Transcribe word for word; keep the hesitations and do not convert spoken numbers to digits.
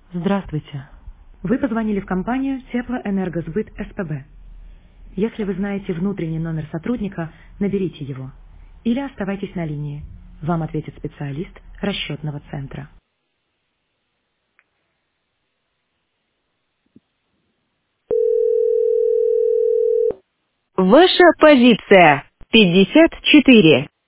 Здравствуйте. Вы позвонили в компанию Теплоэнергосбыт СПБ. Если вы знаете внутренний номер сотрудника, наберите его. Или оставайтесь на линии. Вам ответит специалист расчетного центра. Ваша позиция пятьдесят четыре.